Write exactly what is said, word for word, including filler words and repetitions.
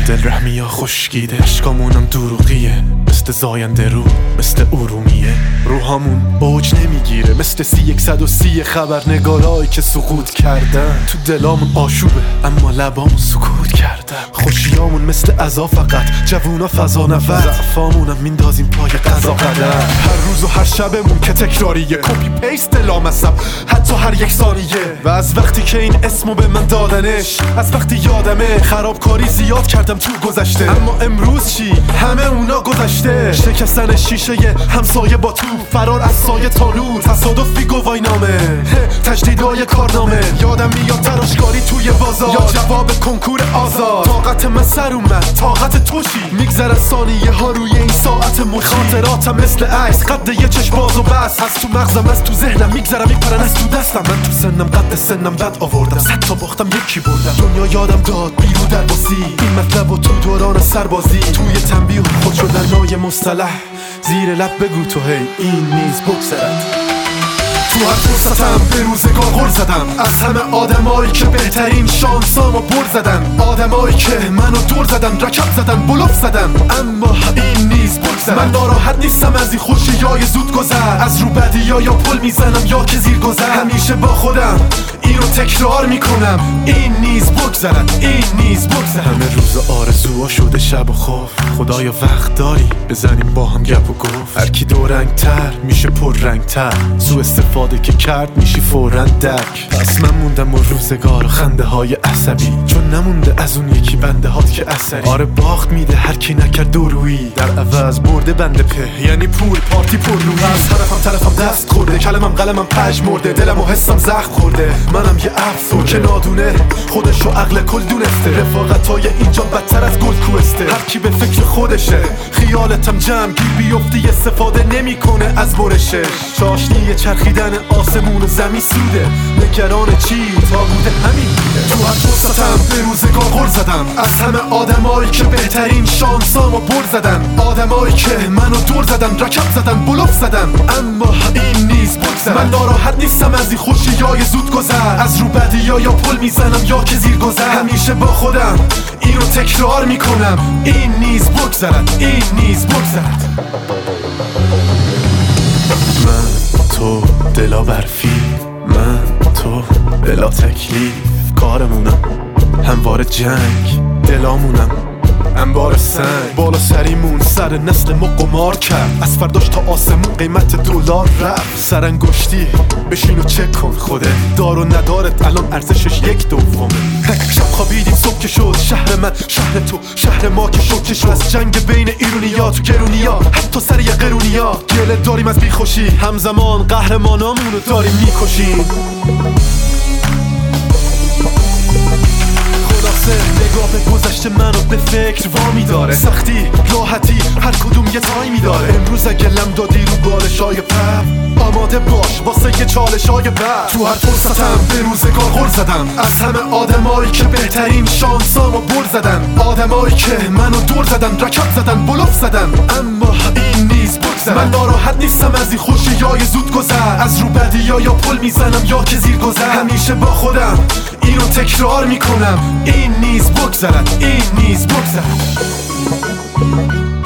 دل رحمی ها خشکیده، عشقامونم دروغیه، مثل زاینده رو، مثل ارومیه. روحامون اوج نمیگیره، مثل سی یکصد و سی خبرنگارایی که سقوط کردن. تو دلامون آشوبه اما لبامون سکوت کردن. خوشیامون مثل عزا فقط، جوونا فضا نورد، ضعفامونم میندازیم پای قضا قدر. هر روز و هر شبمون که تکراریه، کپی پیست لامصب حتی هر یک ثانیه. و از وقتی که این اسمو به من دادنش، از وقتی یادمه خرابکاری زیاد کردم تو گذشته. اما امروز چی؟ همه اونا گذشته. شکستن شیشه همسایه با تو، فرار از سایه تا نور، تصادفی گواهی نامه، تجدیدای کارنامه. یادم میاد تراشکاری توی بازار، یا جواب کنکور آزاد. طاقت من سر اومد، طاقت تو چی؟ میگذره ثانیه ها روی این ساعت مشی. خاطراتم مثل عکس، قد یه چشم باز و بس. از تو مغزم، از تو ذهنم میگذرم، میپرن از تو دستم. من تو سنم قد سنم بد آوردم، صد تا باختم یکی بردم. دنیا یادم داد بیرو در باسی، این مطلب و تو دوران سربازی. توی تنبیه خود شدن نای مصطلح، زیر لب بگو تو هی این نیز بگذرد. تو هر فرصتم به روزگار غر زدم، از همه آدمایی که بهترین شانسامو بر زدن. آدمایی که منو دور زدن، رکب زدن، بلوف زدن، اما این نیز بگذرد. من ناراحت نیستم از این خوشیای زود گذر، از رو بدیا یا پل میزنم یا که زیر گذر. همیشه با خودم اینو تکرار میکنم، این نیز بگذرد، این نیز بگذرد. همه روز آرزوها شده شب و خوف، خدایا وقت داری بزنیم با هم گپ و گفت. هر کی دو رنگ تر میشه پر رنگ تر، سو استفاده که کرد میشی فوراً درک. پس من موندم و روزگار و خنده های عصبی، چون نمونده از اون یکی بنده هات که اثری. آره باخت میده هر کی نکرد دورویی، در عوض برده بنده په، یعنی پول پارتی پر روی. از طرفم طرفم دست خورده، کلمم قلمم پژمرده، دلم و حسم زخم خورده. منم یه افسون که نادونه خودشو عقل کل دونسته. رفاقتای اینجا بدتر از گل کوسته، هر کی به فکر خودشه. خیالتم جمع گیر بیفتی، استفاده نمیکنه از برشه. چاشنی چرخیدن آسمون و زمین سوده، نگران چی تا بوده همین بوده. تو هر فرصتم به روزگار غر زدم، از همه آدمایی که بهترین شانسامو بر زدن. آدمایی که منو دور زدن، رکب زدن، بلوف زدن، اما این نیز بگذرد. من ناراحت نیستم از این خوشیای زود گذر، از رو بدیا یا پل میزنم یا که زیر گذر. همیشه با خودم اینو تکرار میکنم، این نیز بگذرد، این نیز بگذرد. من تو دلا برفی، من تو بلا تکلیف. کارمونم همواره جنگ، دلامونم انبار سنگ. بالا سریمون سر نسل ما قمار کرد، از فرداش تا آسمون قیمت دلار رفت. سرانگشتی بشین و چک کن خوده، دار و ندارت الان ارزشش یک دومه. شب خوابیدیم صبح که شد شهر من، شهر تو، شهر ما که شد که شد. از جنگ بین ایرونیا تو گرونیا، حتی سر یه قرونیا. گله داریم از بیخوشی، همزمان قهرمانامونو داریم میکشیم. نگاه به گذشته منو به فکر وامی داره، سختی راحتی هر کدوم یه تایمی داره. امروز اگه لم دادی رو بالشای پر، آماده باش واسه یه چالشای بعد. تو هر فرصتم به روزگار غر زدم، از همه آدمایی که بهترین شانسامو بر زدن. آدمایی که منو دور زدن، رکب زدن، بلوف زدن، اما این نیز بگذرد. من ناراحت نیستم از این خوشیای زود گذر، از رو بدیا یا پل میزنم یا که زیر گذر. همیشه با خودم اینو تکرار میکنم، این نیز بگذرد، این نیز بگذرد.